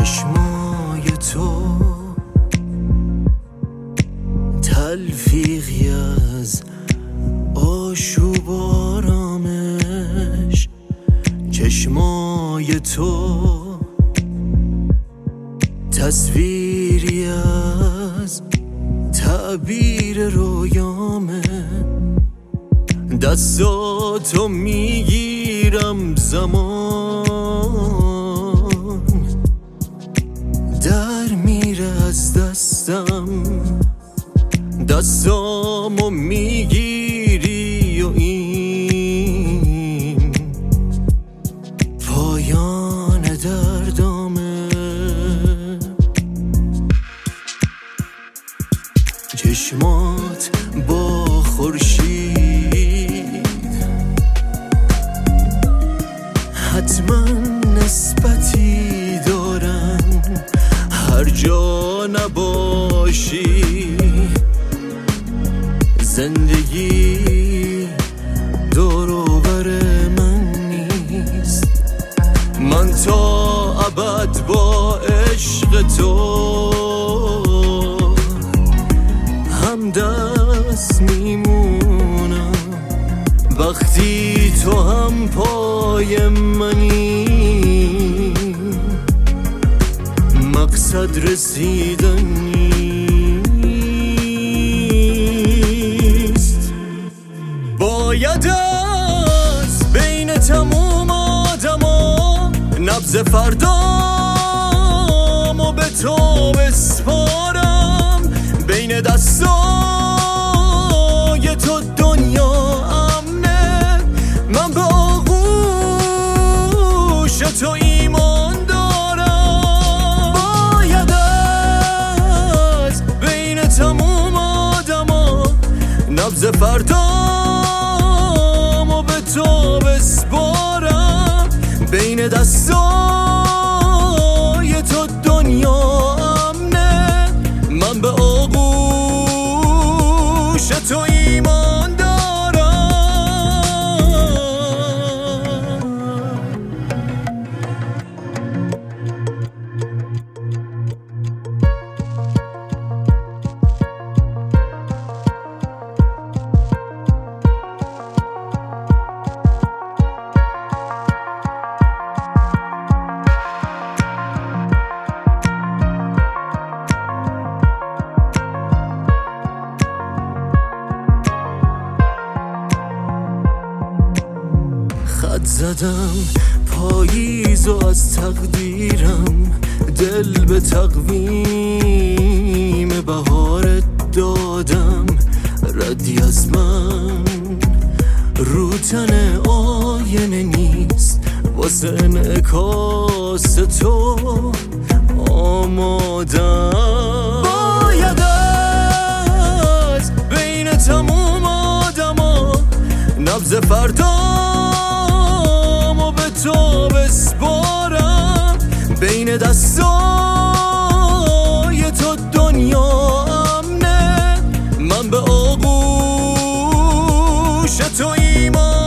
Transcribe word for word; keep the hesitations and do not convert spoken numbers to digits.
چشمای تو تلفیقی از آشوب و آرامش، چشمای تو تصویری از تعبیر رویامه. دستاتو میگیرم زمان در میره از دستم، دستامو میگیری و این پایان دردامه. چشمات با خورشید حتما نسبتی دارن، هر جا نباشی زندگی دور و بر من نیست. من تا ابد با عشق تو هم دست میمونم، وقتی تو هم پای منی مقصد رسیدن نیست. باید از بین تموم آدما نبض فردامو به تو بسپارم، بین دستای تو دنیا امنه، من به آغوش تو ایمان دارم. باید از بین تموم آدما نبض فردامو به تو بسپارم، بین دستای تو دنیا امنه، من به آغوش تو ایمان دارم. خط زدم پاییزو از تقدیرم، دل به تقویم بهارت دادم، ردی از من رو تن آینه نیست، واسه انعکاس تو آمادم. باید از بین تموم آدما نبض فردامو به تو بسپارم، بین دستای تو دنیا امنه، من به آغوش تو ایمان